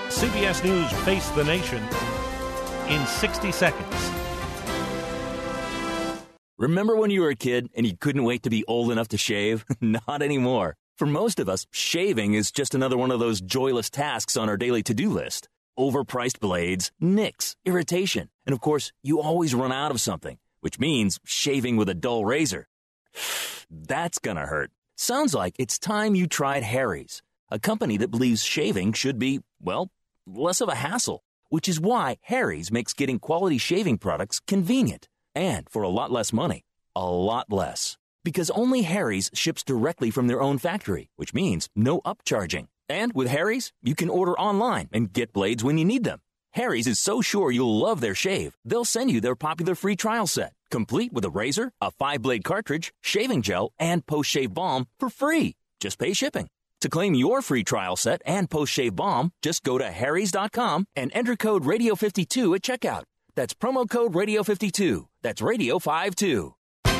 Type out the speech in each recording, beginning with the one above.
CBS News Face the Nation in 60 seconds. Remember when you were a kid and you couldn't wait to be old enough to shave? Not anymore. For most of us, shaving is just another one of those joyless tasks on our daily to-do list. Overpriced blades, nicks, irritation, and of course, you always run out of something, which means shaving with a dull razor. That's gonna hurt. Sounds like it's time you tried Harry's, a company that believes shaving should be, well, less of a hassle, which is why Harry's makes getting quality shaving products convenient. And for a lot less money. A lot less. Because only Harry's ships directly from their own factory, which means no upcharging. And with Harry's, you can order online and get blades when you need them. Harry's is so sure you'll love their shave, they'll send you their popular free trial set, complete with a razor, a 5-blade cartridge, shaving gel, and post-shave balm for free. Just pay shipping. To claim your free trial set and post-shave balm, just go to harrys.com and enter code radio52 at checkout. That's promo code radio52. That's radio52.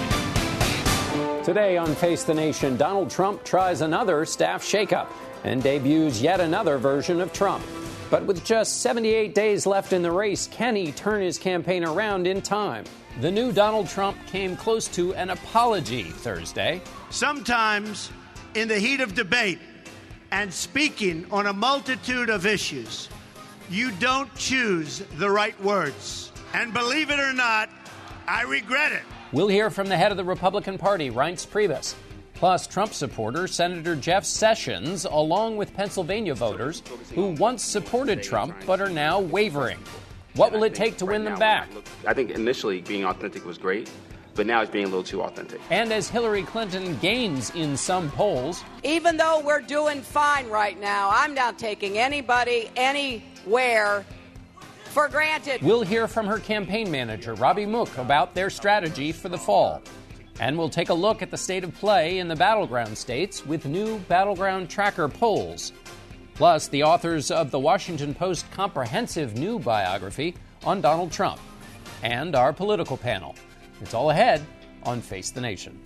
Today on Face the Nation, Donald Trump tries another staff shakeup and debuts yet another version of Trump. But with just 78 days left in the race, can he turn his campaign around in time? The new Donald Trump came close to an apology Thursday. Sometimes, in the heat of debate and speaking on a multitude of issues, you don't choose the right words. And believe it or not, I regret it. We'll hear from the head of the Republican Party, Reince Priebus. Plus, Trump supporter Senator Jeff Sessions, along with Pennsylvania voters who once supported Trump but are now wavering. What will it take to win them back? I think initially being authentic was great, but now it's being a little too authentic. And as Hillary Clinton gains in some polls... Even though we're doing fine right now, I'm not taking anybody, anywhere for granted. We'll hear from her campaign manager, Robbie Mook, about their strategy for the fall. And we'll take a look at the state of play in the battleground states with new Battleground Tracker polls. Plus, the authors of the Washington Post comprehensive new biography on Donald Trump. And our political panel. It's all ahead on Face the Nation.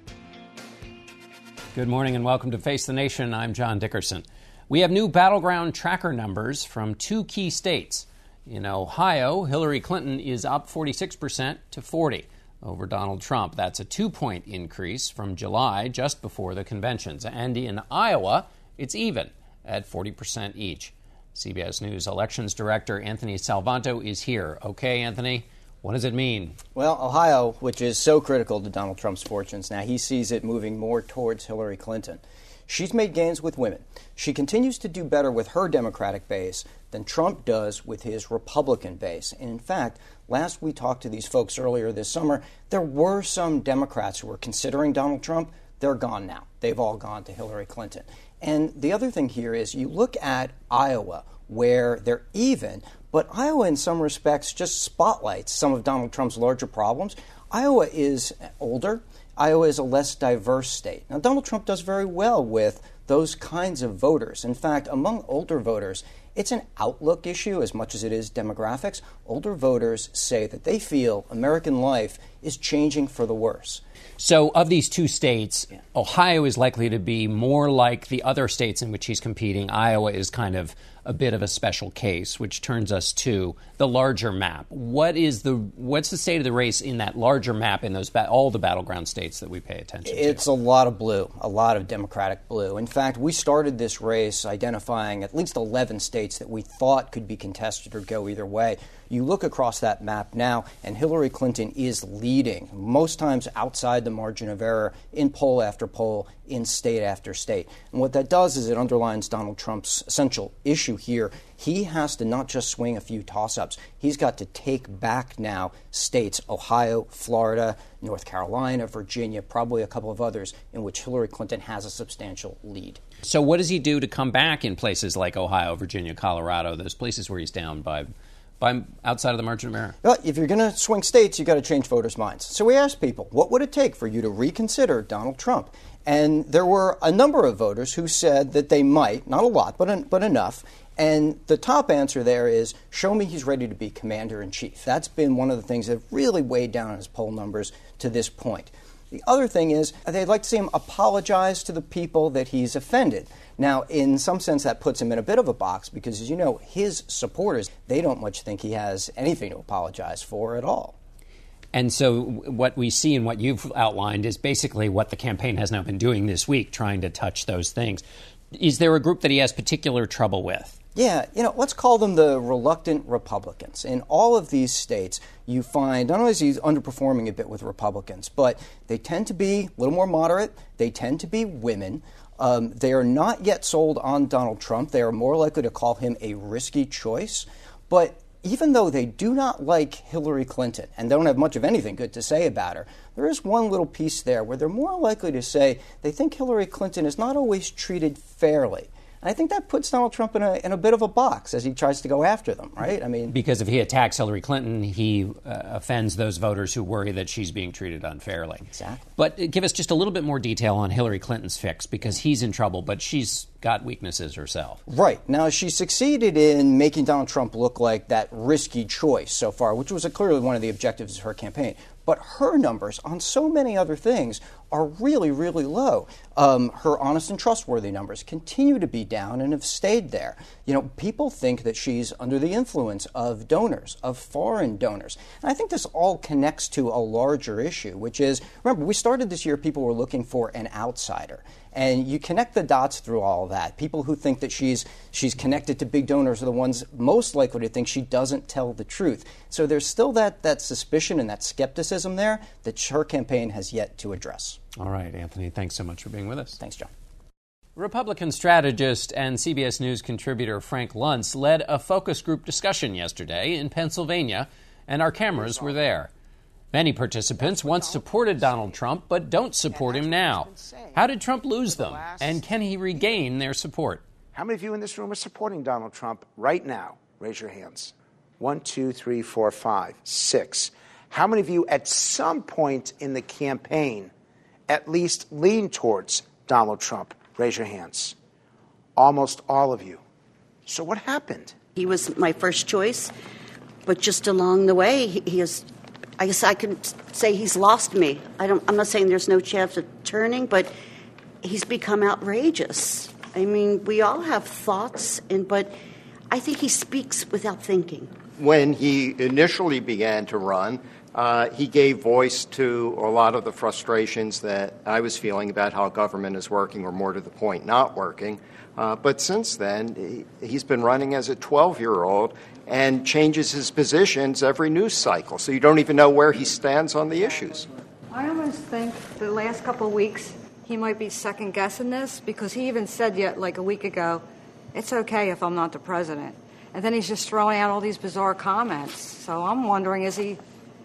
Good morning and welcome to Face the Nation. I'm John Dickerson. We have new Battleground Tracker numbers from 2 key states. In Ohio, Hillary Clinton is up 46% to 40% over Donald Trump. That's a 2-point increase from July, just before the conventions. And in Iowa, it's even at 40% each. CBS News Elections Director Anthony Salvanto is here. Okay, Anthony, what does it mean? Well, Ohio, which is so critical to Donald Trump's fortunes, now he sees it moving more towards Hillary Clinton. She's made gains with women. She continues to do better with her Democratic base than Trump does with his Republican base. And in fact, last we talked to these folks earlier this summer, there were some Democrats who were considering Donald Trump. They're gone now. They've all gone to Hillary Clinton. And the other thing here is you look at Iowa, where they're even, but Iowa in some respects just spotlights some of Donald Trump's larger problems. Iowa is older. Iowa is a less diverse state. Now, Donald Trump does very well with those kinds of voters. In fact, among older voters, it's an outlook issue as much as it is demographics. Older voters say that they feel American life is changing for the worse. So of these 2 states, Ohio is likely to be more like the other states in which he's competing. Iowa is kind of a bit of a special case, which turns us to the larger map. What's the state of the race in that larger map in those all the battleground states that we pay attention to? It's a lot of blue, a lot of Democratic blue. In fact, we started this race identifying at least 11 states that we thought could be contested or go either way. You look across that map now, and Hillary Clinton is leading, most times outside the margin of error, in poll after poll, in state after state. And what that does is it underlines Donald Trump's essential issue here. He has to not just swing a few toss-ups. He's got to take back now states, Ohio, Florida, North Carolina, Virginia, probably a couple of others, in which Hillary Clinton has a substantial lead. So what does he do to come back in places like Ohio, Virginia, Colorado, those places where he's down by outside of the margin of error? Well, if you're going to swing states, you've got to change voters' minds. So we asked people, what would it take for you to reconsider Donald Trump? And there were a number of voters who said that they might, not a lot, but enough. And the top answer there is, show me he's ready to be commander-in-chief. That's been one of the things that really weighed down on his poll numbers to this point. The other thing is they'd like to see him apologize to the people that he's offended. Now, in some sense, that puts him in a bit of a box because, as you know, his supporters, they don't much think he has anything to apologize for at all. And so what we see and what you've outlined is basically what the campaign has now been doing this week, trying to touch those things. Is there a group that he has particular trouble with? Yeah, let's call them the reluctant Republicans. In all of these states, you find not only is he underperforming a bit with Republicans, but they tend to be a little more moderate. They tend to be women. They are not yet sold on Donald Trump. They are more likely to call him a risky choice. But even though they do not like Hillary Clinton and don't have much of anything good to say about her, there is one little piece there where they're more likely to say they think Hillary Clinton is not always treated fairly. And I think that puts Donald Trump in a bit of a box as he tries to go after them, right? I mean, because if he attacks Hillary Clinton, he offends those voters who worry that she's being treated unfairly. Exactly. But give us just a little bit more detail on Hillary Clinton's fix, because he's in trouble, but she's got weaknesses herself. Right. Now, she succeeded in making Donald Trump look like that risky choice so far, which was clearly one of the objectives of her campaign. But her numbers on so many other things are really, really low. Her honest and trustworthy numbers continue to be down and have stayed there. People think that she's under the influence of donors, of foreign donors. And I think this all connects to a larger issue, which is, remember, we started this year, people were looking for an outsider. And you connect the dots through all of that. People who think that she's connected to big donors are the ones most likely to think she doesn't tell the truth. So there's still that suspicion and that skepticism there that her campaign has yet to address. All right, Anthony, thanks so much for being with us. Thanks, John. Republican strategist and CBS News contributor Frank Luntz led a focus group discussion yesterday in Pennsylvania, and our cameras were there. Many participants once supported Donald Trump, but don't support him now. How did Trump lose them, and can he regain their support? How many of you in this room are supporting Donald Trump right now? Raise your hands. 1, 2, 3, 4, 5, 6. How many of you at some point in the campaign at least lean towards Donald Trump? Raise your hands. Almost all of you. So what happened? He was my first choice, but just along the way, he has... I guess I can say he's lost me. I'm not saying there's no chance of turning, but he's become outrageous. I mean, we all have thoughts, but I think he speaks without thinking. When he initially began to run, he gave voice to a lot of the frustrations that I was feeling about how government is working, or more to the point, not working. But since then, he's been running as a 12-year-old and changes his positions every news cycle. So you don't even know where he stands on the issues. I almost think the last couple of weeks he might be second-guessing this, because he even said like a week ago, it's okay if I'm not the president. And then he's just throwing out all these bizarre comments. So I'm wondering, is he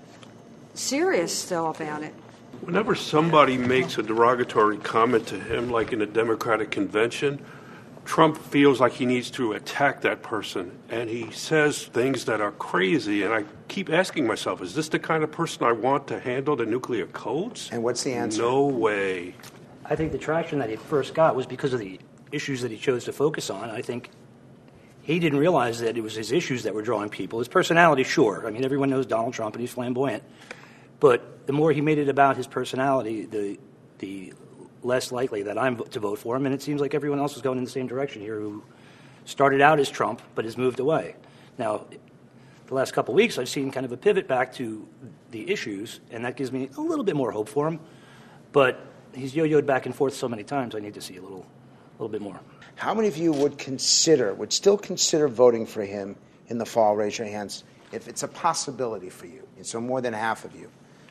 serious still about it? Whenever somebody makes a derogatory comment to him, like in a Democratic convention, Trump feels like he needs to attack that person, and he says things that are crazy. And I keep asking myself, is this the kind of person I want to handle the nuclear codes? And what's the answer? No way. I think the traction that he first got was because of the issues that he chose to focus on. I think he didn't realize that it was his issues that were drawing people. His personality, sure. I mean, everyone knows Donald Trump, and he's flamboyant. But the more he made it about his personality, the less likely that I'm to vote for him, and it seems like everyone else is going in the same direction here, who started out as Trump but has moved away. Now, the last couple of weeks, I've seen kind of a pivot back to the issues, and that gives me a little bit more hope for him. But he's yo-yoed back and forth so many times, I need to see a little bit more. How many of you would still consider voting for him in the fall? Raise your hands if it's a possibility for you. So more than half of you.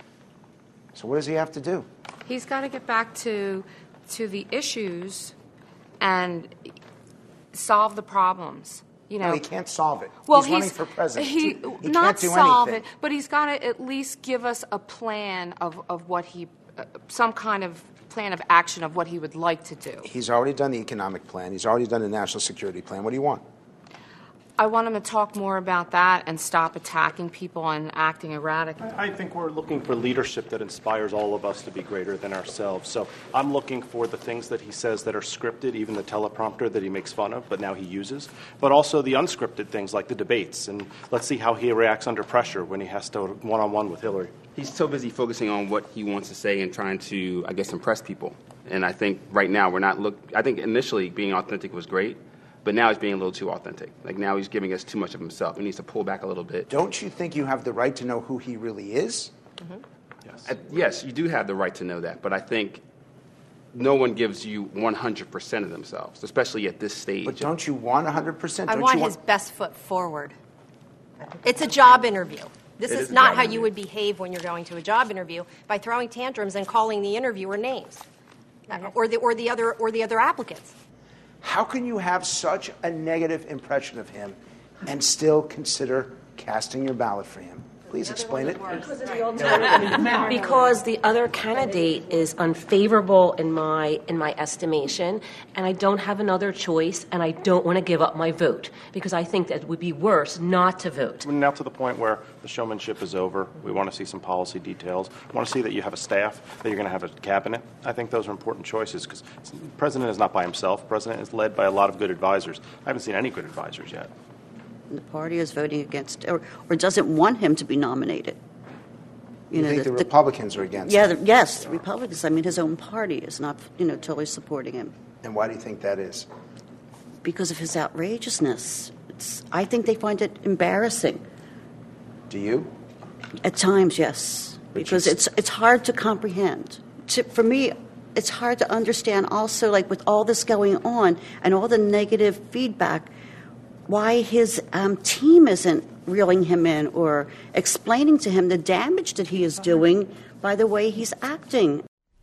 So what does he have to do? He's got to get back to the issues and solve the problems. No, he can't solve it. Well, he's running for president. He can't not do solve anything. it, but he's got to at least give us a plan of what he, some kind of plan of action of what he would like to do. He's already done the economic plan. He's already done the national security plan. What do you want? I want him to talk more about that and stop attacking people and acting erratic. I think we're looking for leadership that inspires all of us to be greater than ourselves. So I'm looking for the things that he says that are scripted, even the teleprompter that he makes fun of, but now he uses, but also the unscripted things like the debates. And let's see how he reacts under pressure when he has to one-on-one with Hillary. He's so busy focusing on what he wants to say and trying to, I guess, impress people. And I think right now we're not I think initially being authentic was great. But now he's being a little too authentic. Like now he's giving us too much of himself. He needs to pull back a little bit. Don't you think you have the right to know who he really is? Mm-hmm. Yes. Yes, you do have the right to know that. But I think no one gives you 100% of themselves, especially at this stage. But don't you want 100%? I want his best foot forward. It's a job interview. This is not how you would behave when you're going to a job interview, by throwing tantrums and calling the interviewer names, or the other applicants. How can you have such a negative impression of him and still consider casting your ballot for him? Please explain it. Because the other candidate is unfavorable in my estimation, and I don't have another choice, and I don't want to give up my vote because I think that it would be worse not to vote. We're now to the point where the showmanship is over. We want to see some policy details. We want to see that you have a staff, that you're going to have a cabinet. I think those are important choices because the president is not by himself. The president is led by a lot of good advisors. I haven't seen any good advisors yet. The party is voting against or doesn't want him to be nominated. You think the Republicans are against him? Yes, the Republicans. I mean, his own party is not, totally supporting him. And why do you think that is? Because of his outrageousness. I think they find it embarrassing. Do you? At times, yes. Because it's hard to comprehend. For me, it's hard to understand also, like with all this going on and all the negative feedback, why his team isn't reeling him in or explaining to him the damage that he is doing by the way he's acting.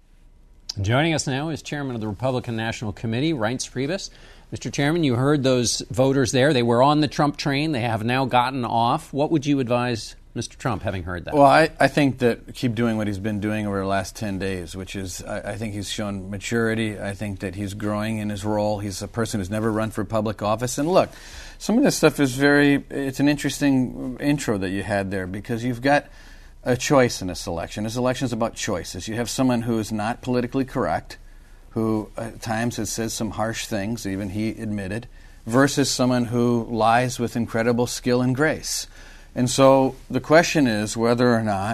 Joining us now is Chairman of the Republican National Committee, Reince Priebus. Mr. Chairman, you heard those voters there. They were on the Trump train. They have now gotten off. What would you advise Mr. Trump, having heard that? Well, I think that keep doing what he's been doing over the last 10 days, which is I think he's shown maturity. I think that he's growing in his role. He's a person who's never run for public office. And look, some of this stuff is it's an interesting intro that you had there because you've got a choice in this election. This election is about choices. You have someone who is not politically correct, who at times has said some harsh things, even he admitted, versus someone who lies with incredible skill and grace. And so the question is whether or not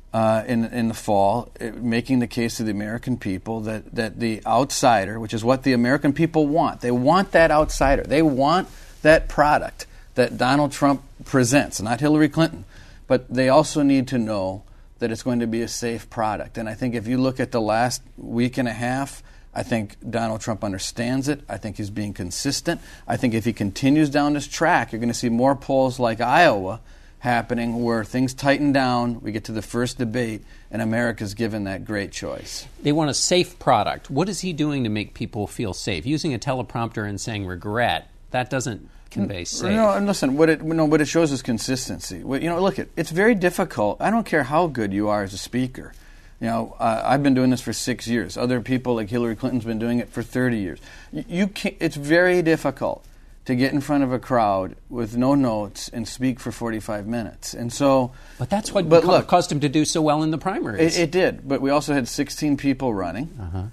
in the fall, making the case to the American people that the outsider, which is what the American people want, they want that outsider. They want that product that Donald Trump presents, not Hillary Clinton. But they also need to know that it's going to be a safe product. And I think if you look at the last week and a half, I think Donald Trump understands it. I think he's being consistent. I think if he continues down this track, you're going to see more polls like Iowa happening where things tighten down, we get to the first debate, and America's given that great choice. They want a safe product. What is he doing to make people feel safe? Using a teleprompter and saying regret, that doesn't convey safe. No, and listen, what it shows is consistency. Look, it's very difficult. I don't care how good you are as a speaker. I've been doing this for 6 years. Other people like Hillary Clinton's been doing it for 30 years. It's very difficult to get in front of a crowd with no notes and speak for 45 minutes. And so, but that's what caused him to do so well in the primaries. It did, but we also had 16 people running,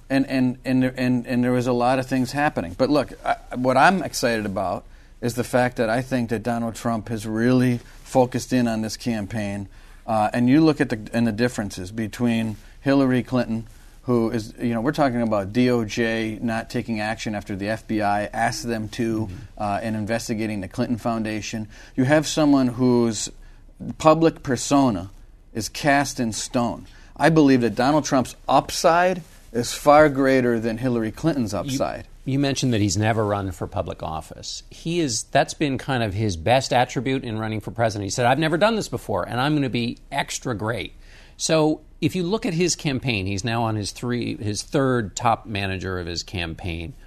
and there was a lot of things happening. But look, what I'm excited about is the fact that I think that Donald Trump has really focused in on this campaign. And you look at the differences between Hillary Clinton, who is, we're talking about DOJ not taking action after the FBI asked them to in investigating the Clinton Foundation. You have someone whose public persona is cast in stone. I believe that Donald Trump's upside is far greater than Hillary Clinton's upside. You mentioned that he's never run for public office. That's been kind of his best attribute in running for president. He said, I've never done this before, and I'm going to be extra great. So if you look at his campaign, he's now on his third top manager of his campaign.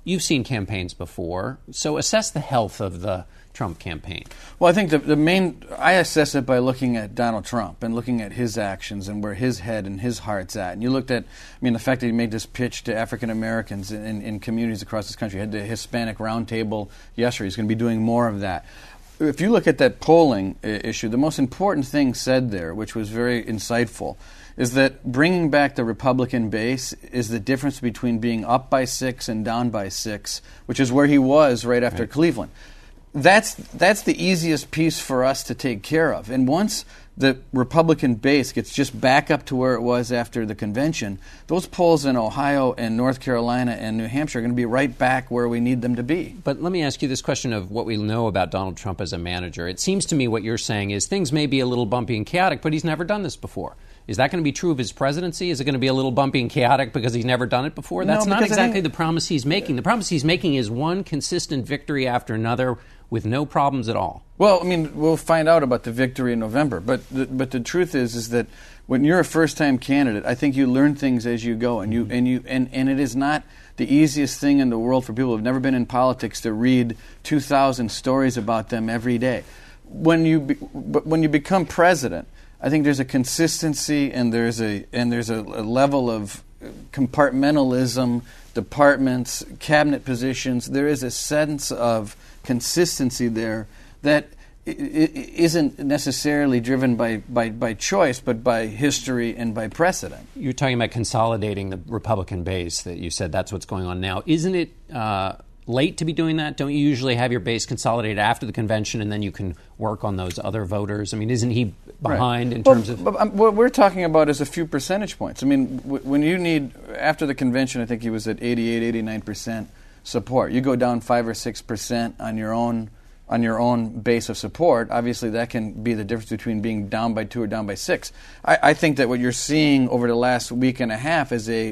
You've seen campaigns before, so assess the health of the Trump campaign. Well, I think I assess it by looking at Donald Trump and looking at his actions and where his head and his heart's at. And you looked at, the fact that he made this pitch to African Americans in communities across this country. He had the Hispanic Roundtable yesterday. He's going to be doing more of that. If you look at that polling issue, the most important thing said there, which was very insightful, is that bringing back the Republican base is the difference between being up by 6 and down by 6, which is where he was right after Cleveland. That's the easiest piece for us to take care of. And once the Republican base gets just back up to where it was after the convention, those polls in Ohio and North Carolina and New Hampshire are going to be right back where we need them to be. But let me ask you this question of what we know about Donald Trump as a manager. It seems to me what you're saying is things may be a little bumpy and chaotic, but he's never done this before. Is that going to be true of his presidency? Is it going to be a little bumpy and chaotic because he's never done it before? That's not exactly the promise he's making. The promise he's making is one consistent victory after another with no problems at all. Well, we'll find out about the victory in November. But the truth is that when you're a first-time candidate, I think you learn things as you go, and it is not the easiest thing in the world for people who have never been in politics to read 2,000 stories about them every day. When you become president, I think there's a consistency and there's a level of compartmentalism, departments, cabinet positions. There is a sense of consistency there that isn't necessarily driven by choice, but by history and by precedent. You're talking about consolidating the Republican base. That you said that's what's going on now. Isn't it late to be doing that? Don't you usually have your base consolidated after the convention and then you can work on those other voters? Isn't he behind in terms of... What we're talking about is a few percentage points. When you need, after the convention, I think he was at 88, 89% support. You go down 5 or 6% on your own base of support. Obviously, that can be the difference between being down by 2 or down by 6. I think that what you're seeing over the last week and a half is a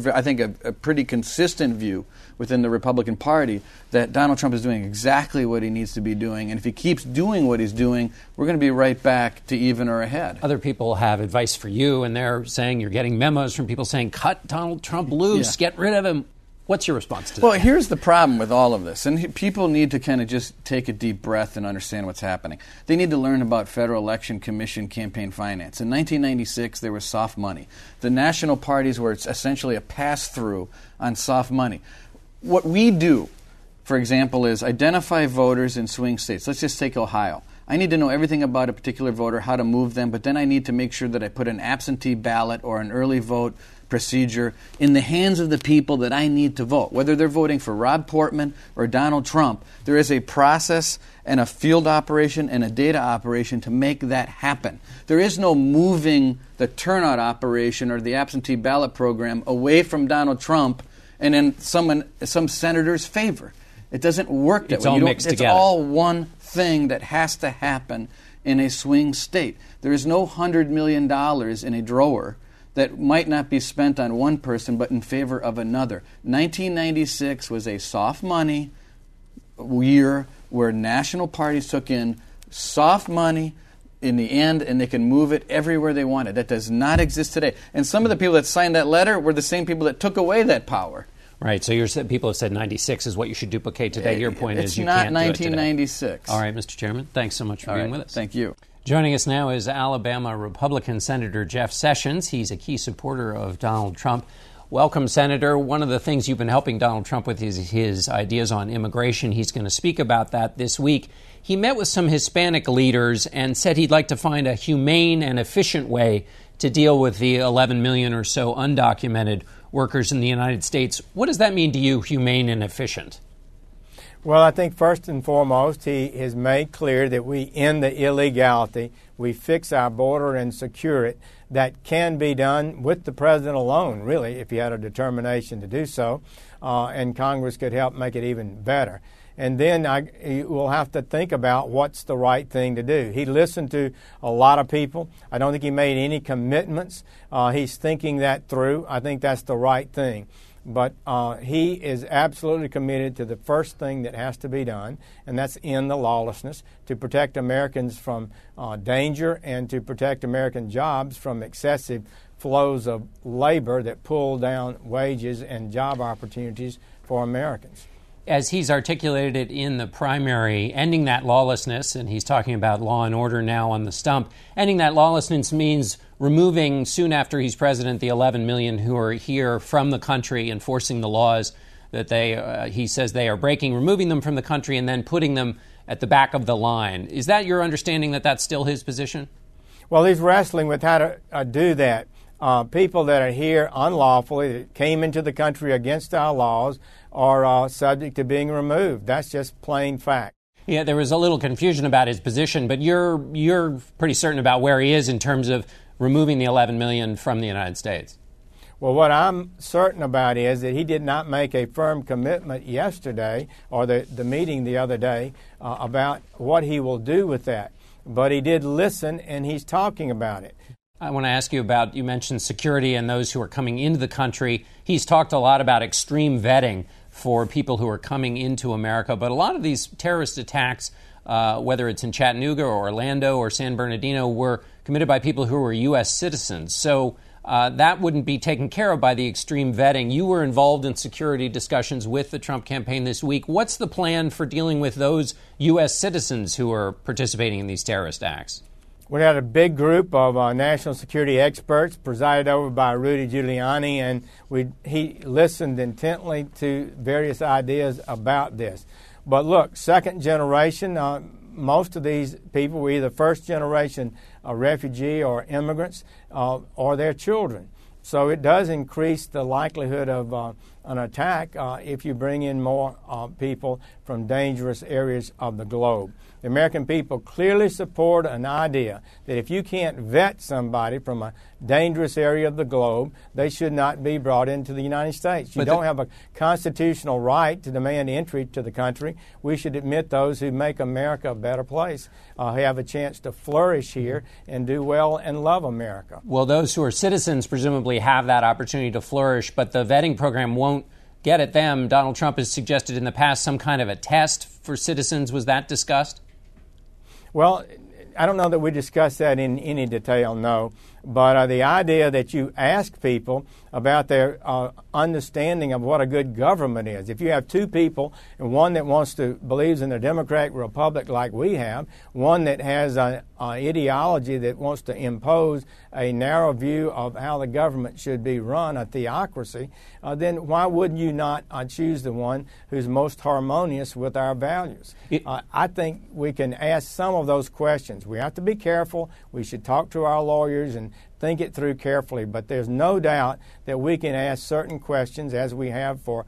pretty consistent view within the Republican Party that Donald Trump is doing exactly what he needs to be doing. And if he keeps doing what he's doing, we're going to be right back to even or ahead. Other people have advice for you, and they're saying you're getting memos from people saying, cut Donald Trump loose, get rid of him. What's your response to that? Well, here's the problem with all of this. And people need to kind of just take a deep breath and understand what's happening. They need to learn about Federal Election Commission campaign finance. In 1996, there was soft money. The national parties were essentially a pass-through on soft money. What we do, for example, is identify voters in swing states. Let's just take Ohio. I need to know everything about a particular voter, how to move them, but then I need to make sure that I put an absentee ballot or an early vote procedure in the hands of the people that I need to vote. Whether they're voting for Rob Portman or Donald Trump, there is a process and a field operation and a data operation to make that happen. There is no moving the turnout operation or the absentee ballot program away from Donald Trump and in some senator's favor. It doesn't work that it's way. All mixed together. It's all one thing that has to happen in a swing state. There is no $100 million in a drawer that might not be spent on one person but in favor of another. 1996 was a soft money year where national parties took in soft money in the end, and they can move it everywhere they wanted. That does not exist today. And some of the people that signed that letter were the same people that took away that power. Right, so people have said 96 is what you should duplicate today. Your point is you can't do it today. It's not 1996. All right, Mr. Chairman, thanks so much for being with us. Thank you. Joining us now is Alabama Republican Senator Jeff Sessions. He's a key supporter of Donald Trump. Welcome, Senator. One of the things you've been helping Donald Trump with is his ideas on immigration. He's going to speak about that this week. He met with some Hispanic leaders and said he'd like to find a humane and efficient way to deal with the 11 million or so undocumented workers in the United States. What does that mean to you, humane and efficient? Well, I think first and foremost, he has made clear that we end the illegality, we fix our border and secure it. That can be done with the president alone, really, if he had a determination to do so, and Congress could help make it even better. And then we'll have to think about what's the right thing to do. He listened to a lot of people. I don't think he made any commitments. He's thinking that through. I think that's the right thing. But he is absolutely committed to the first thing that has to be done, and that's end the lawlessness, to protect Americans from danger and to protect American jobs from excessive flows of labor that pull down wages and job opportunities for Americans. As he's articulated it in the primary, ending that lawlessness, and he's talking about law and order now on the stump, ending that lawlessness means removing, soon after he's president, the 11 million who are here from the country, enforcing the laws that he says they are breaking, removing them from the country and then putting them at the back of the line. Is that your understanding that that's still his position? Well, he's wrestling with how to do that. People that are here unlawfully, that came into the country against our laws, are subject to being removed. That's just plain fact. Yeah, there was a little confusion about his position, but you're pretty certain about where he is in terms of removing the 11 million from the United States. Well, what I'm certain about is that he did not make a firm commitment yesterday or the meeting the other day about what he will do with that. But he did listen, and he's talking about it. I want to ask you about, you mentioned security and those who are coming into the country. He's talked a lot about extreme vetting for people who are coming into America. But a lot of these terrorist attacks, whether it's in Chattanooga or Orlando or San Bernardino, were committed by people who were U.S. citizens. So that wouldn't be taken care of by the extreme vetting. You were involved in security discussions with the Trump campaign this week. What's the plan for dealing with those U.S. citizens who are participating in these terrorist acts? We had a big group of national security experts presided over by Rudy Giuliani, and he listened intently to various ideas about this. But look, second generation, most of these people were either first generation refugee or immigrants or their children. So it does increase the likelihood of an attack if you bring in more people from dangerous areas of the globe. The American people clearly support an idea that if you can't vet somebody from a dangerous area of the globe, they should not be brought into the United States. You don't have a constitutional right to demand entry to the country. We should admit those who make America a better place have a chance to flourish here and do well and love America. Well, those who are citizens presumably have that opportunity to flourish, but the vetting program won't get at them. Donald Trump has suggested in the past some kind of a test for citizens. Was that discussed? Well, I don't know that we discussed that in any detail, no. But the idea that you ask people about their understanding of what a good government is. If you have two people, and one that believes in a democratic republic like we have, one that has an ideology that wants to impose a narrow view of how the government should be run, a theocracy, then why would you not choose the one who's most harmonious with our values? I think we can ask some of those questions. We have to be careful. We should talk to our lawyers and think it through carefully, but there's no doubt that we can ask certain questions, as we have for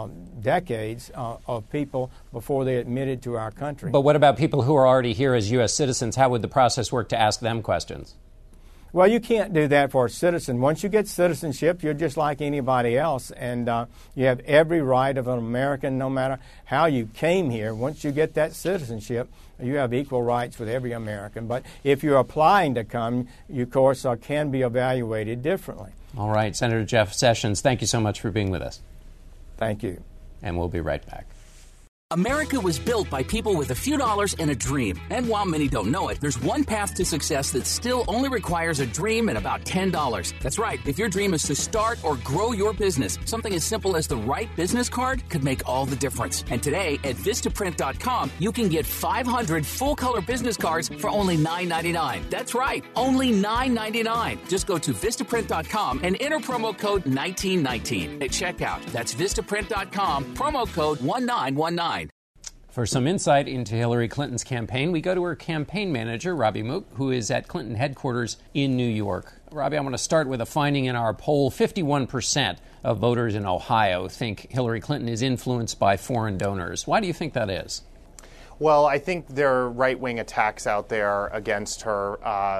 decades, of people before they're admitted to our country. But what about people who are already here as U.S. citizens? How would the process work to ask them questions? Well, you can't do that for a citizen. Once you get citizenship, you're just like anybody else, and you have every right of an American, no matter how you came here. Once you get that citizenship, you have equal rights with every American. But if you're applying to come, you, of course, can be evaluated differently. All right. Senator Jeff Sessions, thank you so much for being with us. Thank you. And we'll be right back. America was built by people with a few dollars and a dream. And while many don't know it, there's one path to success that still only requires a dream and about $10. That's right. If your dream is to start or grow your business, something as simple as the right business card could make all the difference. And today at Vistaprint.com, you can get 500 full-color business cards for only $9.99. That's right. Only $9.99. Just go to Vistaprint.com and enter promo code 1919 at checkout. That's Vistaprint.com, promo code 1919. For some insight into Hillary Clinton's campaign, we go to her campaign manager, Robbie Mook, who is at Clinton headquarters in New York. Robbie, I want to start with a finding in our poll. 51% of voters in Ohio think Hillary Clinton is influenced by foreign donors. Why do you think that is? Well, I think there are right-wing attacks out there against her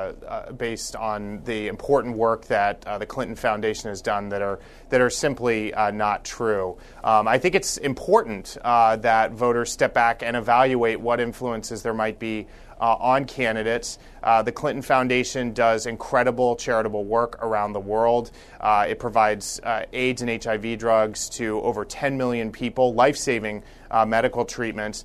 based on the important work that the Clinton Foundation has done that are simply not true. I think it's important that voters step back and evaluate what influences there might be on candidates. The Clinton Foundation does incredible charitable work around the world. It provides AIDS and HIV drugs to over 10 million people, life-saving medical treatments.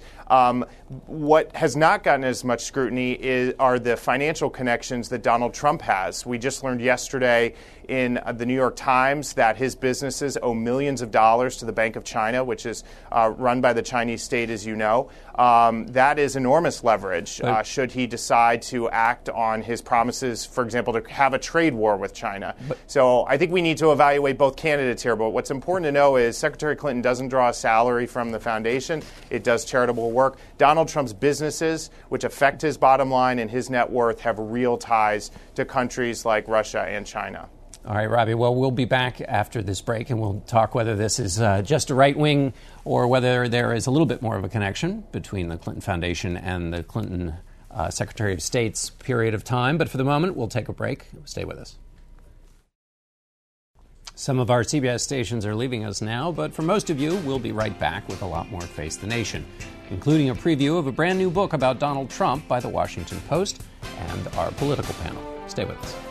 What has not gotten as much scrutiny are the financial connections that Donald Trump has. We just learned yesterday in the New York Times that his businesses owe millions of dollars to the Bank of China, which is run by the Chinese state, as you know. That is enormous leverage should he decide to act on his promises, for example, to have a trade war with China. So I think we need to evaluate both candidates here. But what's important to know is Secretary Clinton doesn't draw a salary from the foundation. It does charitable work. Donald Trump's businesses, which affect his bottom line and his net worth, have real ties to countries like Russia and China. All right, Robbie. Well, we'll be back after this break, and we'll talk whether this is just a right wing or whether there is a little bit more of a connection between the Clinton Foundation and the Clinton Secretary of State's period of time. But for the moment, we'll take a break. Stay with us. Some of our CBS stations are leaving us now, but for most of you, we'll be right back with a lot more Face the Nation, including a preview of a brand new book about Donald Trump by the Washington Post and our political panel. Stay with us.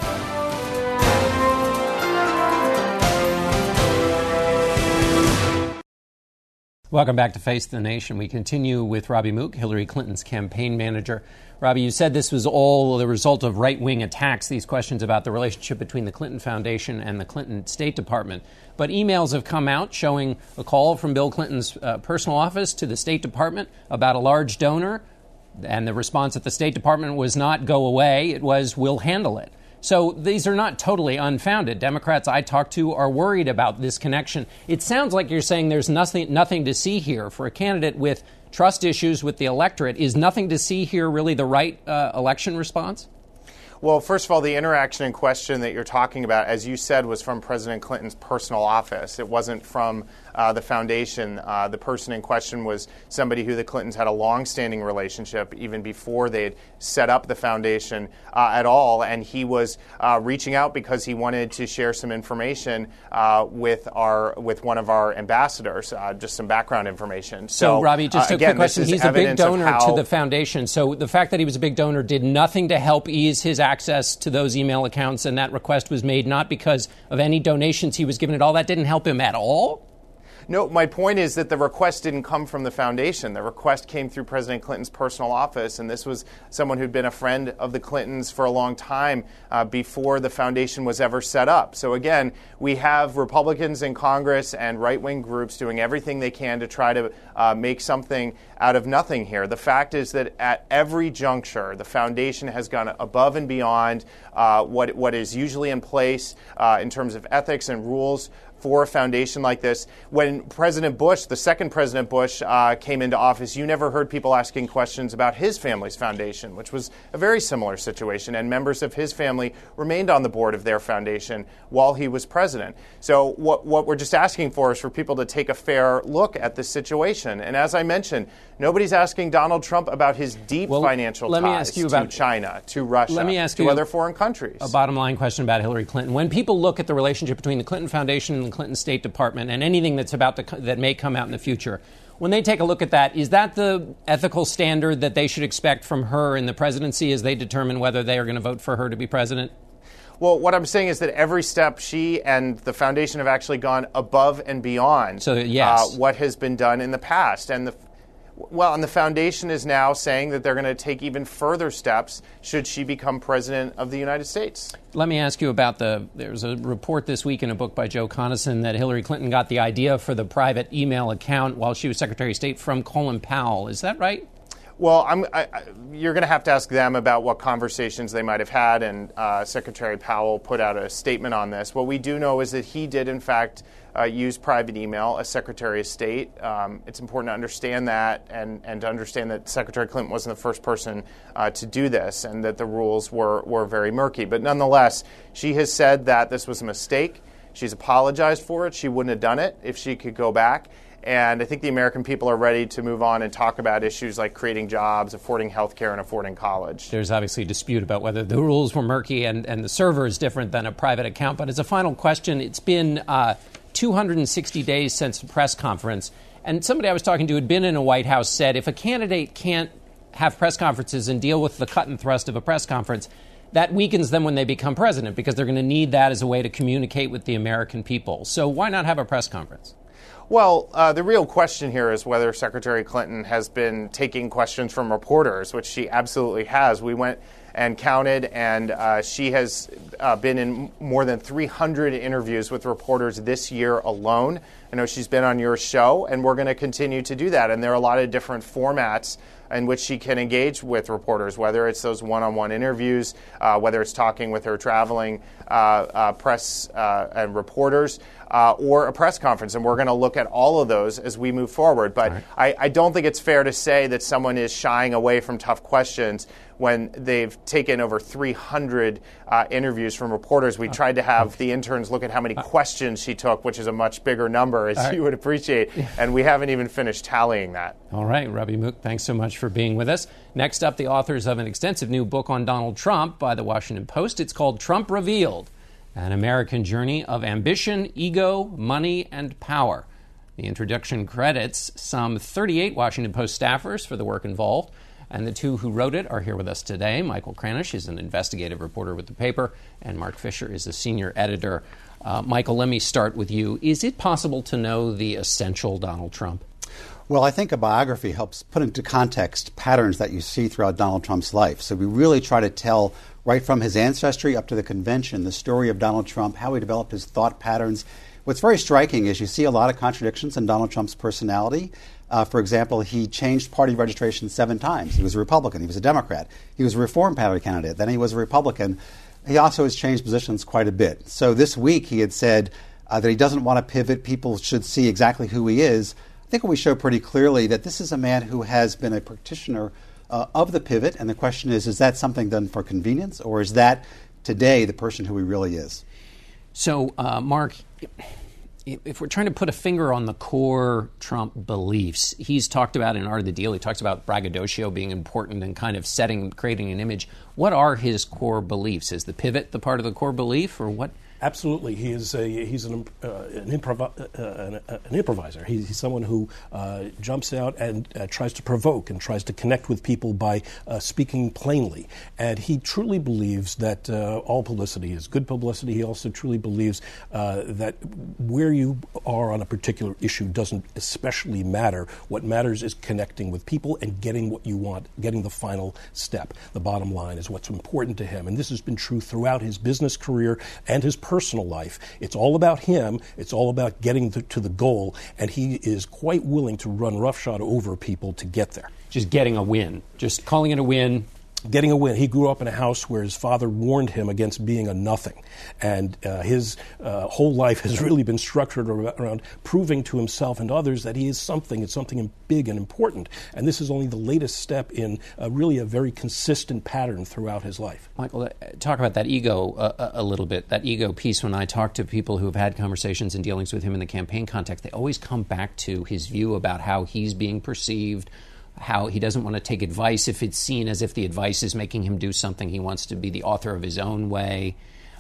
Welcome back to Face the Nation. We continue with Robbie Mook, Hillary Clinton's campaign manager. Robbie, you said this was all the result of right-wing attacks, these questions about the relationship between the Clinton Foundation and the Clinton State Department. But emails have come out showing a call from Bill Clinton's personal office to the State Department about a large donor, and the response at the State Department was not go away, it was we'll handle it. So these are not totally unfounded. Democrats I talk to are worried about this connection. It sounds like you're saying there's nothing to see here. For a candidate with trust issues with the electorate, is nothing to see here really the right election response? Well, first of all, the interaction in question that you're talking about, as you said, was from President Clinton's personal office. It wasn't from the foundation. The person in question was somebody who the Clintons had a long-standing relationship even before they'd set up the foundation at all. And he was reaching out because he wanted to share some information with one of our ambassadors, just some background information. So Robbie, just a quick question. He's a big donor to the foundation. So the fact that he was a big donor did nothing to help ease his access to those email accounts, and that request was made not because of any donations he was given at all. That didn't help him at all? No, my point is that the request didn't come from the foundation. The request came through President Clinton's personal office, and this was someone who'd been a friend of the Clintons for a long time before the foundation was ever set up. So again, we have Republicans in Congress and right-wing groups doing everything they can to try to make something out of nothing here. The fact is that at every juncture, the foundation has gone above and beyond what is usually in place in terms of ethics and rules for a foundation like this. When President Bush, the second President Bush, came into office, you never heard people asking questions about his family's foundation, which was a very similar situation, and members of his family remained on the board of their foundation while he was president. So what we're just asking for is for people to take a fair look at this situation. And as I mentioned, nobody's asking Donald Trump about his deep financial ties to China, to Russia, to other foreign countries. A bottom line question about Hillary Clinton. When people look at the relationship between the Clinton Foundation and the Clinton State Department and anything that's that may come out in the future, when they take a look at that, is that the ethical standard that they should expect from her in the presidency as they determine whether they are going to vote for her to be president? Well, what I'm saying is that every step she and the foundation have actually gone above and beyond what has been done in the past. And the foundation is now saying that they're going to take even further steps should she become president of the United States. Let me ask you about there's a report this week in a book by Joe Conason that Hillary Clinton got the idea for the private email account while she was Secretary of State from Colin Powell. Is that right? Well, you're going to have to ask them about what conversations they might have had, and Secretary Powell put out a statement on this. What we do know is that he did, in fact, use private email as Secretary of State. It's important to understand that and to understand that Secretary Clinton wasn't the first person to do this and that the rules were very murky. But nonetheless, she has said that this was a mistake. She's apologized for it. She wouldn't have done it if she could go back. And I think the American people are ready to move on and talk about issues like creating jobs, affording health care, and affording college. There's obviously a dispute about whether the rules were murky and the server is different than a private account. But as a final question, it's been 260 days since the press conference. And somebody I was talking to who had been in a White House said if a candidate can't have press conferences and deal with the cut and thrust of a press conference, that weakens them when they become president because they're going to need that as a way to communicate with the American people. So why not have a press conference? Well, the real question here is whether Secretary Clinton has been taking questions from reporters, which she absolutely has. We went and counted, and she has been in more than 300 interviews with reporters this year alone. I know she's been on your show, and we're going to continue to do that. And there are a lot of different formats in which she can engage with reporters, whether it's those one-on-one interviews, whether it's talking with her traveling press and reporters, or a press conference. And we're going to look at all of those as we move forward. But right. I don't think it's fair to say that someone is shying away from tough questions when they've taken over 300 interviews from reporters. We tried to have the interns look at how many questions she took, which is a much bigger number, as you would appreciate, and we haven't even finished tallying that. All right, Ravi Mook, thanks so much for being with us. Next up, the authors of an extensive new book on Donald Trump by the Washington Post. It's called Trump Revealed, An American Journey of Ambition, Ego, Money, and Power. The introduction credits some 38 Washington Post staffers for the work involved. And the two who wrote it are here with us today. Michael Kranish is an investigative reporter with the paper, and Mark Fisher is a senior editor. Michael, let me start with you. Is it possible to know the essential Donald Trump? Well, I think a biography helps put into context patterns that you see throughout Donald Trump's life. So we really try to tell, right from his ancestry up to the convention, the story of Donald Trump, how he developed his thought patterns. What's very striking is you see a lot of contradictions in Donald Trump's personality. For example, he changed party registration 7 times. He was a Republican. He was a Democrat. He was a Reform Party candidate. Then he was a Republican. He also has changed positions quite a bit. So this week he had said that he doesn't want to pivot. People should see exactly who he is. I think we show pretty clearly that this is a man who has been a practitioner of the pivot. And the question is that something done for convenience, or is that today the person who he really is? So, Mark, if we're trying to put a finger on the core Trump beliefs, he's talked about in Art of the Deal, he talks about braggadocio being important and kind of creating an image. What are his core beliefs? Is the pivot the part of the core belief, or what? Absolutely. He's an improviser. He's someone who jumps out and tries to provoke and tries to connect with people by speaking plainly. And he truly believes that all publicity is good publicity. He also truly believes that where you are on a particular issue doesn't especially matter. What matters is connecting with people and getting what you want, getting the final step. The bottom line is what's important to him. And this has been true throughout his business career and his personal life. It's all about him. It's all about getting to the goal, and he is quite willing to run roughshod over people to get there. Just getting a win. Just calling it a win. Getting a win. He grew up in a house where his father warned him against being a nothing. And his whole life has really been structured around proving to himself and others that he is something. It's something big and important. And this is only the latest step in really a very consistent pattern throughout his life. Michael, talk about that ego a little bit. That ego piece, when I talk to people who have had conversations and dealings with him in the campaign context, they always come back to his view about how he's being perceived, how he doesn't want to take advice if it's seen as if the advice is making him do something. He wants to be the author of his own way.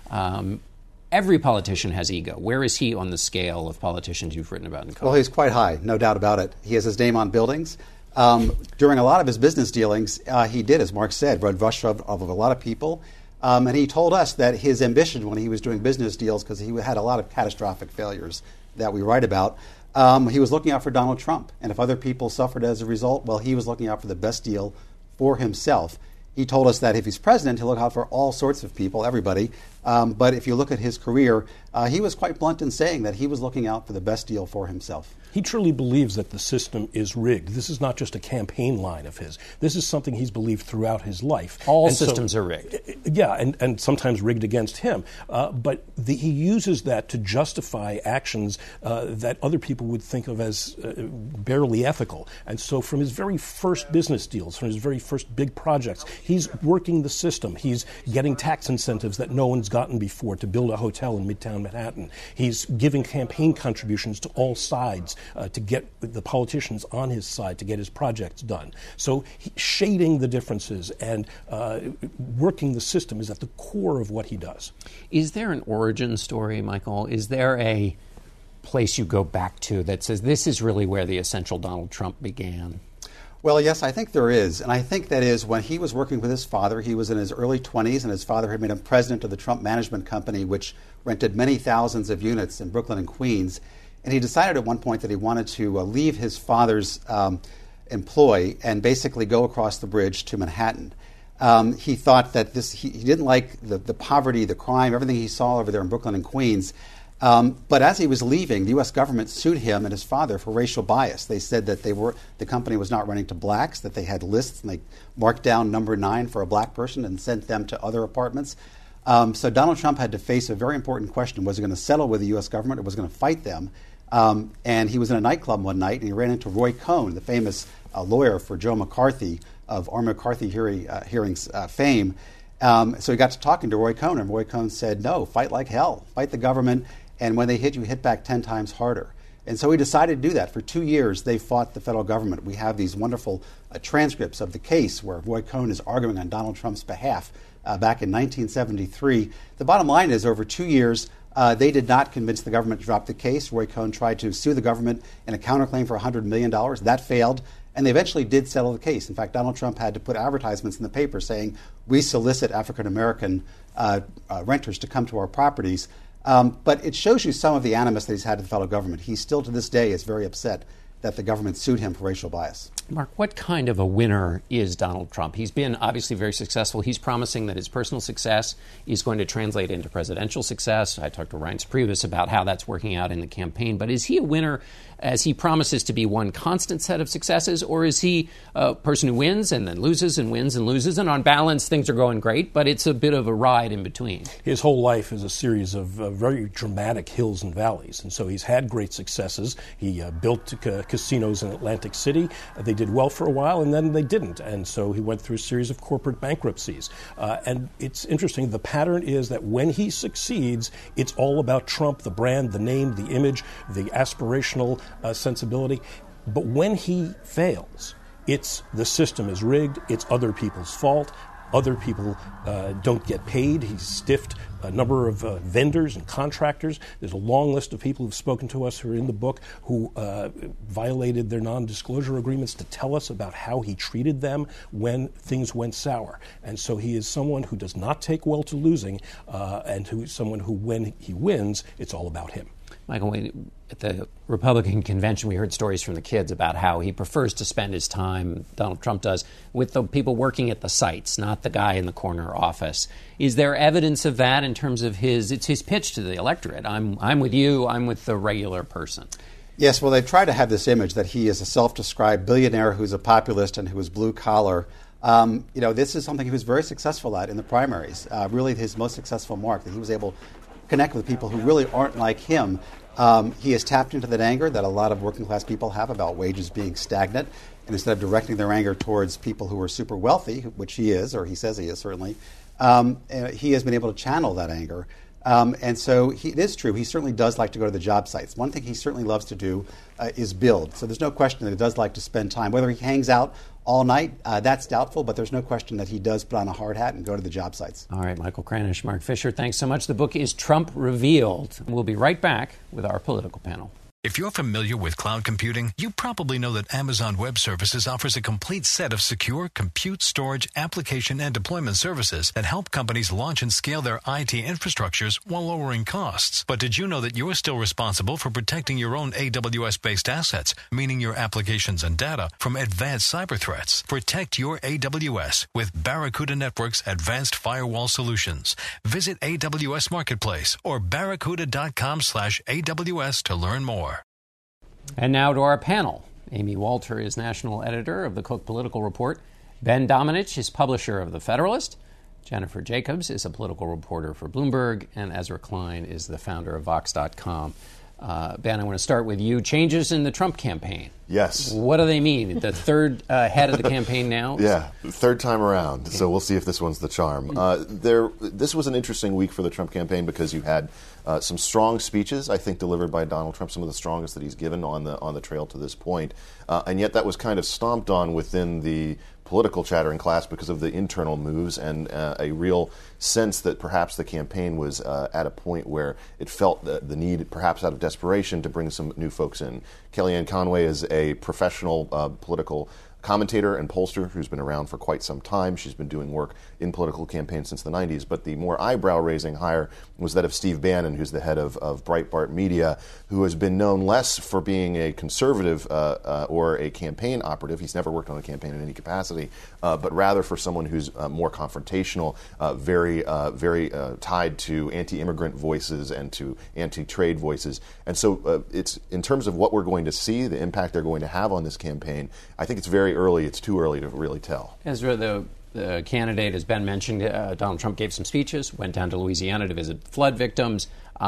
Every politician has ego. Where is he on the scale of politicians you've written about in college? Well, he's quite high, no doubt about it. He has his name on buildings. During a lot of his business dealings, he did, as Mark said, run roughshod of a lot of people. And he told us that his ambition when he was doing business deals, because he had a lot of catastrophic failures that we write about, he was looking out for Donald Trump. And if other people suffered as a result, well, he was looking out for the best deal for himself. He told us that if he's president, he'll look out for all sorts of people, everybody. But if you look at his career, he was quite blunt in saying that he was looking out for the best deal for himself. He truly believes that the system is rigged. This is not just a campaign line of his. This is something he's believed throughout his life. All systems are rigged. Yeah, and sometimes rigged against him. But he uses that to justify actions that other people would think of as barely ethical. And so from his very first business deals, from his very first big projects, he's working the system. He's getting tax incentives that no one's gotten before to build a hotel in Midtown Manhattan. He's giving campaign contributions to all sides to get the politicians on his side to get his projects done. So shading the differences and working the system is at the core of what he does. Is there an origin story, Michael? Is there a place you go back to that says this is really where the essential Donald Trump began? Well, yes, I think there is. And I think that is when he was working with his father. He was in his early 20s, and his father had made him president of the Trump Management Company, which rented many thousands of units in Brooklyn and Queens. And he decided at one point that he wanted to leave his father's employ and basically go across the bridge to Manhattan. He thought that he didn't like the poverty, the crime, everything he saw over there in Brooklyn and Queens. But as he was leaving, the U.S. government sued him and his father for racial bias. They said that the company was not running to blacks, that they had lists, and they marked down number 9 for a black person and sent them to other apartments. So Donald Trump had to face a very important question. Was he going to settle with the U.S. government or was he going to fight them? And he was in a nightclub one night and he ran into Roy Cohn, the famous lawyer for Joe McCarthy of Arm McCarthy hearings fame. So he got to talking to Roy Cohn, and Roy Cohn said, no, fight like hell. Fight the government, and when they hit you, hit back 10 times harder. And so he decided to do that. For 2 years, they fought the federal government. We have these wonderful transcripts of the case where Roy Cohn is arguing on Donald Trump's behalf back in 1973. The bottom line is, over 2 years, they did not convince the government to drop the case. Roy Cohn tried to sue the government in a counterclaim for $100 million. That failed. And they eventually did settle the case. In fact, Donald Trump had to put advertisements in the paper saying, we solicit African-American renters to come to our properties. But it shows you some of the animus that he's had to the federal government. He still to this day is very upset that the government sued him for racial bias. Mark, what kind of a winner is Donald Trump? He's been obviously very successful. He's promising that his personal success is going to translate into presidential success. I talked to Reince Priebus about how that's working out in the campaign. But is he a winner as he promises to be one constant set of successes, or is he a person who wins and then loses and wins and loses, and on balance things are going great, but it's a bit of a ride in between? His whole life is a series of very dramatic hills and valleys, and so he's had great successes. He built casinos in Atlantic City. They did well for a while, and then they didn't, and so he went through a series of corporate bankruptcies. And it's interesting, the pattern is that when he succeeds, it's all about Trump, the brand, the name, the image, the aspirational sensibility. But when he fails, it's the system is rigged, it's other people's fault, other people don't get paid. He's stiffed a number of vendors and contractors. There's a long list of people who've spoken to us who are in the book who violated their non-disclosure agreements to tell us about how he treated them when things went sour. And so he is someone who does not take well to losing, and who is someone who, when he wins, it's all about him. Michael, at the Republican convention, we heard stories from the kids about how he prefers to spend his time, Donald Trump does, with the people working at the sites, not the guy in the corner office. Is there evidence of that in terms of his pitch to the electorate? I'm with you, I'm with the regular person. Yes, well, they try to have this image that he is a self-described billionaire who's a populist and who is blue collar. This is something he was very successful at in the primaries, really his most successful mark, that he was able to connect with people who really aren't like him. He has tapped into that anger that a lot of working class people have about wages being stagnant. And instead of directing their anger towards people who are super wealthy, which he is, or he says he is certainly, he has been able to channel that anger. And so it is true, he certainly does like to go to the job sites. One thing he certainly loves to do is build. So there's no question that he does like to spend time. Whether he hangs out all night, that's doubtful, but there's no question that he does put on a hard hat and go to the job sites. All right, Michael Kranish, Mark Fisher, thanks so much. The book is Trump Revealed. We'll be right back with our political panel. If you're familiar with cloud computing, you probably know that Amazon Web Services offers a complete set of secure compute, storage, application, and deployment services that help companies launch and scale their IT infrastructures while lowering costs. But did you know that you're still responsible for protecting your own AWS-based assets, meaning your applications and data, from advanced cyber threats? Protect your AWS with Barracuda Network's advanced firewall solutions. Visit AWS Marketplace or barracuda.com/AWS to learn more. And now to our panel. Amy Walter is national editor of the Cook Political Report. Ben Domenech is publisher of The Federalist. Jennifer Jacobs is a political reporter for Bloomberg. And Ezra Klein is the founder of Vox.com. Ben, I want to start with you. Changes in the Trump campaign. Yes. What do they mean? The third head of the campaign now? Yeah, third time around. So we'll see if this one's the charm. This was an interesting week for the Trump campaign because you had some strong speeches, I think, delivered by Donald Trump, some of the strongest that he's given on the trail to this point. And yet that was kind of stomped on within the political chattering class because of the internal moves and a real sense that perhaps the campaign was at a point where it felt the need, perhaps out of desperation, to bring some new folks in. Kellyanne Conway is a professional political commentator and pollster who's been around for quite some time. She's been doing work in political campaigns since the 90s. But the more eyebrow-raising hire was that of Steve Bannon, who's the head of Breitbart Media, who has been known less for being a conservative or a campaign operative. He's never worked on a campaign in any capacity, but rather for someone who's more confrontational, very tied to anti-immigrant voices and to anti-trade voices. And so it's in terms of what we're going to see, the impact they're going to have on this campaign, I think it's very early. It's too early to really tell. Ezra, the candidate, as Ben mentioned, Donald Trump gave some speeches, went down to Louisiana to visit flood victims.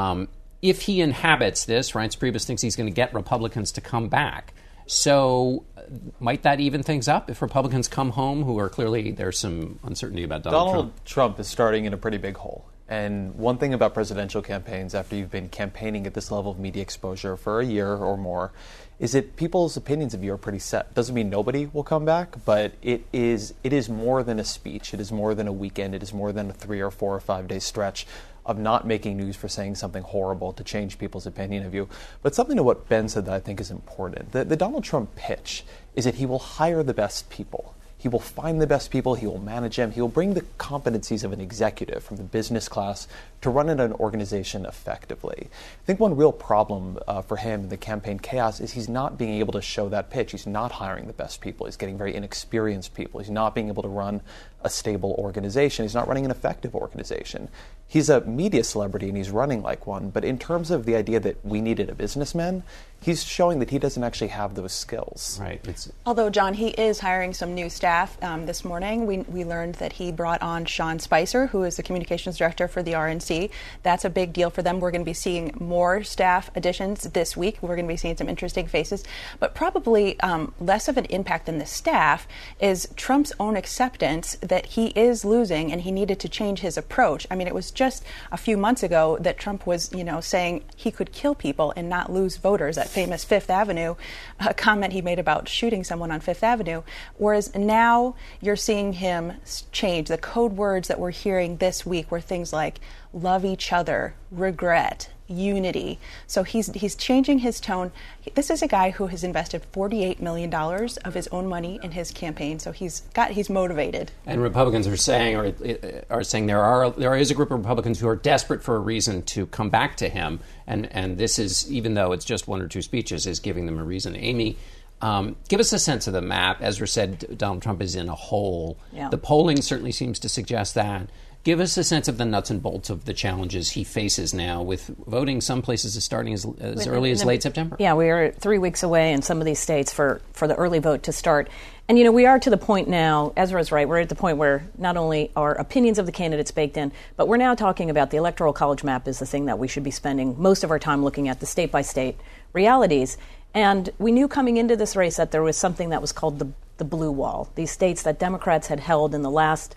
If he inhabits this, Reince Priebus thinks he's going to get Republicans to come back. So might that even things up if Republicans come home, who are clearly, there's some uncertainty about Donald Trump is starting in a pretty big hole. And one thing about presidential campaigns, after you've been campaigning at this level of media exposure for a year or more, is that people's opinions of you are pretty set. Doesn't mean nobody will come back, but it is more than a speech. It is more than a weekend. It is more than a 3 or 4 or 5 day stretch of not making news for saying something horrible to change people's opinion of you. But something to what Ben said that I think is important. The Donald Trump pitch is that he will hire the best people. He will find the best people. He will manage them. He will bring the competencies of an executive from the business class to run an organization effectively. I think one real problem for him in the campaign chaos is he's not being able to show that pitch. He's not hiring the best people. He's getting very inexperienced people. He's not being able to run a stable organization. He's not running an effective organization. He's a media celebrity and he's running like one, but in terms of the idea that we needed a businessman, he's showing that he doesn't actually have those skills. Right. Although, John, he is hiring some new staff. This morning, we learned that he brought on Sean Spicer, who is the communications director for the RNC. That's a big deal for them. We're going to be seeing more staff additions this week. We're going to be seeing some interesting faces. But probably less of an impact than the staff is Trump's own acceptance that he is losing and he needed to change his approach. I mean, it was just a few months ago that Trump was, saying he could kill people and not lose voters. That famous Fifth Avenue comment he made about shooting someone on Fifth Avenue. Whereas now you're seeing him change. The code words that we're hearing this week were things like love each other, regret, unity. So he's changing his tone. This is a guy who has invested $48 million of his own money in his campaign. So he's motivated. And Republicans are saying there is a group of Republicans who are desperate for a reason to come back to him. And this is, even though it's just 1 or 2 speeches, is giving them a reason. Amy, give us a sense of the map. Ezra said Donald Trump is in a hole. Yeah. The polling certainly seems to suggest that. Give us a sense of the nuts and bolts of the challenges he faces now, with voting some places is starting as early as late September. Yeah, we are 3 weeks away in some of these states for the early vote to start. And, we are to the point now, Ezra's right, we're at the point where not only are opinions of the candidates baked in, but we're now talking about the Electoral College map is the thing that we should be spending most of our time looking at, the state-by-state realities. And we knew coming into this race that there was something that was called the blue wall, these states that Democrats had held in the last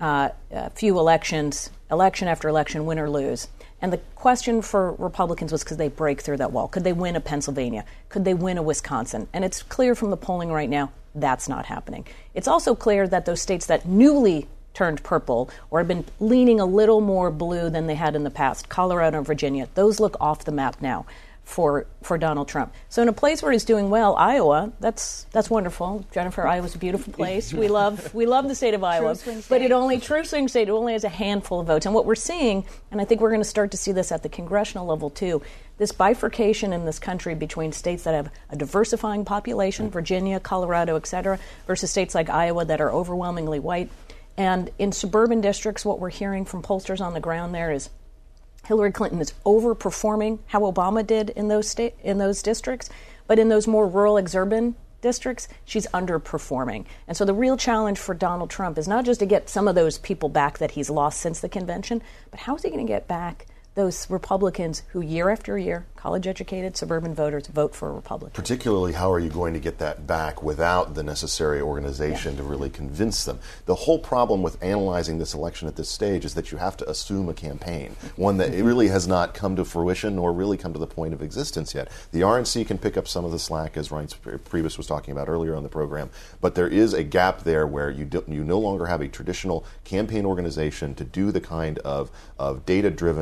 few elections, election after election, win or lose. And the question for Republicans was, could they break through that wall? Could they win a Pennsylvania? Could they win a Wisconsin? And it's clear from the polling right now that's not happening. It's also clear that those states that newly turned purple or have been leaning a little more blue than they had in the past, Colorado and Virginia, those look off the map now for Donald Trump. So in a place where he's doing well, Iowa, that's wonderful. Jennifer, Iowa's a beautiful place. We love the state of Iowa. But true swing state, it only has a handful of votes. And what we're seeing, and I think we're going to start to see this at the congressional level too, this bifurcation in this country between states that have a diversifying population, Virginia, Colorado, et cetera, versus states like Iowa that are overwhelmingly white. And in suburban districts, what we're hearing from pollsters on the ground there is Hillary Clinton is overperforming how Obama did in those districts, but in those more rural exurban districts, she's underperforming. And so the real challenge for Donald Trump is not just to get some of those people back that he's lost since the convention, but how is he going to get back those Republicans who year after year, college-educated suburban voters, vote for a Republican? Particularly, how are you going to get that back without the necessary organization to really convince them? The whole problem with analyzing this election at this stage is that you have to assume a campaign, one that really has not come to fruition or really come to the point of existence yet. The RNC can pick up some of the slack, as Reince Priebus was talking about earlier on the program, but there is a gap there where you no longer have a traditional campaign organization to do the kind of data-driven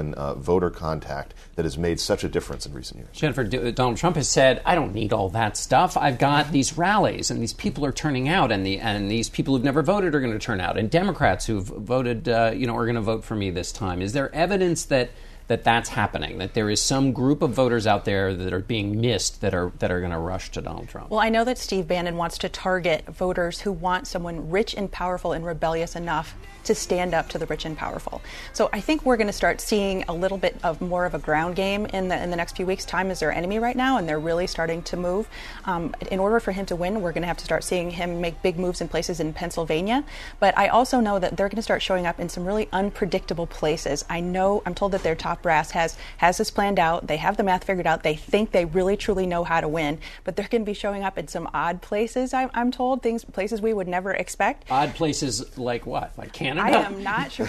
voter contact that has made such a difference in recent years. Jennifer, Donald Trump has said, I don't need all that stuff. I've got these rallies, and these people are turning out, and these people who've never voted are going to turn out, and Democrats who've voted, are going to vote for me this time. Is there evidence that that's happening, that there is some group of voters out there that are being missed that are going to rush to Donald Trump? Well, I know that Steve Bannon wants to target voters who want someone rich and powerful and rebellious enough to stand up to the rich and powerful. So I think we're going to start seeing a little bit of more of a ground game in the next few weeks. Time is their enemy right now, and they're really starting to move. In order for him to win, we're going to have to start seeing him make big moves in places in Pennsylvania. But I also know that they're going to start showing up in some really unpredictable places. I'm told that their top brass has this planned out. They have the math figured out. They think they really truly know how to win, but they're going to be showing up in some odd places. I'm told places we would never expect. Odd places like what? Like Canada? I am not sure.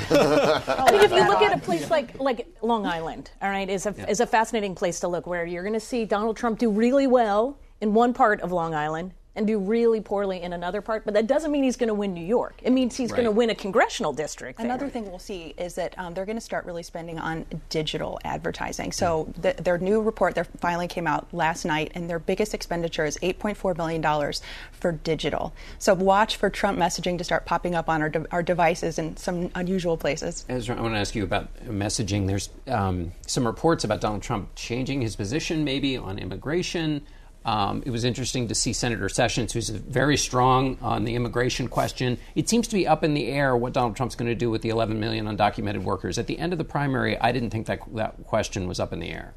I mean, if you look at a place like Long Island, all right, is a fascinating place to look, where you're going to see Donald Trump do really well in one part of Long Island and do really poorly in another part, but that doesn't mean he's going to win New York. It means he's going to win a congressional district. Another thing we'll see is that they're going to start really spending on digital advertising. So their new report, their filing came out last night, and their biggest expenditure is $8.4 million for digital. So watch for Trump messaging to start popping up on our devices in some unusual places. Ezra, I want to ask you about messaging. There's some reports about Donald Trump changing his position maybe on immigration. It was interesting to see Senator Sessions, who's very strong on the immigration question. It seems to be up in the air what Donald Trump's going to do with the 11 million undocumented workers. At the end of the primary, I didn't think that question was up in the air.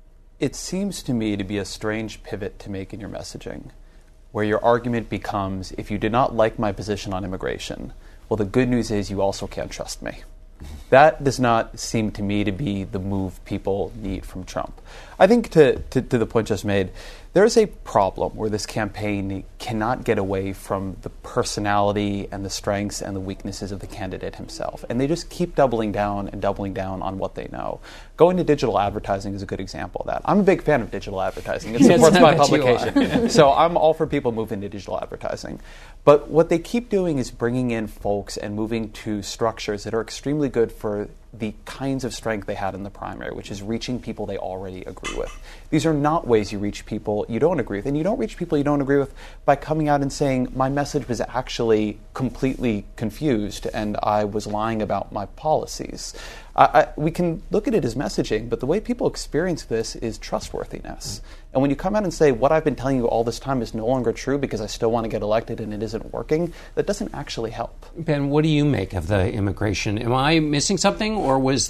It seems to me to be a strange pivot to make in your messaging, where your argument becomes, if you did not like my position on immigration, well, the good news is you also can't trust me. That does not seem to me to be the move people need from Trump. I think to the point just made, there is a problem where this campaign cannot get away from the personality and the strengths and the weaknesses of the candidate himself. And they just keep doubling down on what they know. Going to digital advertising is a good example of that. I'm a big fan of digital advertising. It supports my publication. So I'm all for people moving to digital advertising. But what they keep doing is bringing in folks and moving to structures that are extremely good for the kinds of strength they had in the primary, which is reaching people they already agree with. These are not ways you reach people you don't agree with. And you don't reach people you don't agree with by coming out and saying, my message was actually completely confused and I was lying about my policies. We can look at it as messaging, but the way people experience this is trustworthiness. And when you come out and say, what I've been telling you all this time is no longer true because I still want to get elected and it isn't working, that doesn't actually help. Ben, what do you make of the immigration? Am I missing something, or is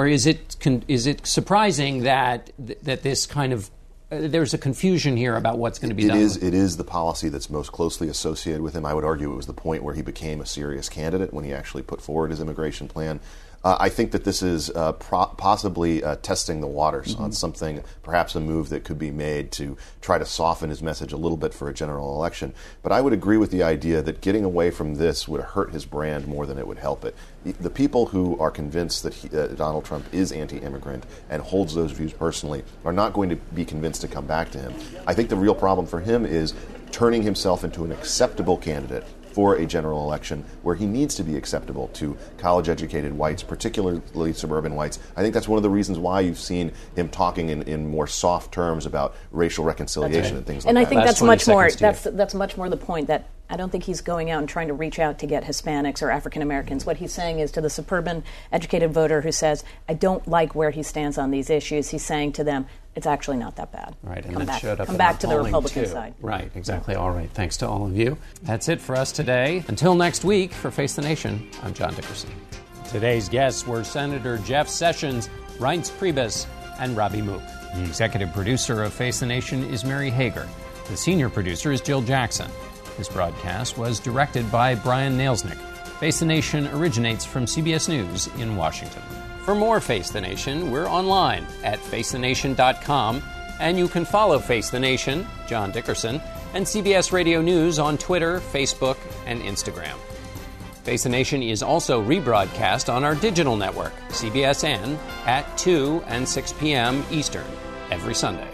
it surprising that this kind of there's a confusion here about what's going to be done? It is the policy that's most closely associated with him. I would argue it was the point where he became a serious candidate when he actually put forward his immigration plan. I think that this is possibly testing the waters on something, perhaps a move that could be made to try to soften his message a little bit for a general election. But I would agree with the idea that getting away from this would hurt his brand more than it would help it. The people who are convinced that Donald Trump is anti-immigrant and holds those views personally are not going to be convinced to come back to him. I think the real problem for him is turning himself into an acceptable candidate for a general election where he needs to be acceptable to college-educated whites, particularly suburban whites. I think that's one of the reasons why you've seen him talking in more soft terms about racial reconciliation and things like that. And I think that's much more the point, that I don't think he's going out and trying to reach out to get Hispanics or African Americans. What he's saying is to the suburban educated voter who says, I don't like where he stands on these issues, he's saying to them, it's actually not that bad. Right, and come that showed up come back to the Republican too. side. Right, exactly. All right. Thanks to all of you. That's it for us today. Until next week, for Face the Nation, I'm John Dickerson. Today's guests were Senator Jeff Sessions, Reince Priebus, and Robbie Mook. The executive producer of Face the Nation is Mary Hager. The senior producer is Jill Jackson. This broadcast was directed by Brian Nailsnick. Face the Nation originates from CBS News in Washington. For more Face the Nation, we're online at facethenation.com, and you can follow Face the Nation, John Dickerson, and CBS Radio News on Twitter, Facebook, and Instagram. Face the Nation is also rebroadcast on our digital network, CBSN, at 2 and 6 p.m. Eastern, every Sunday.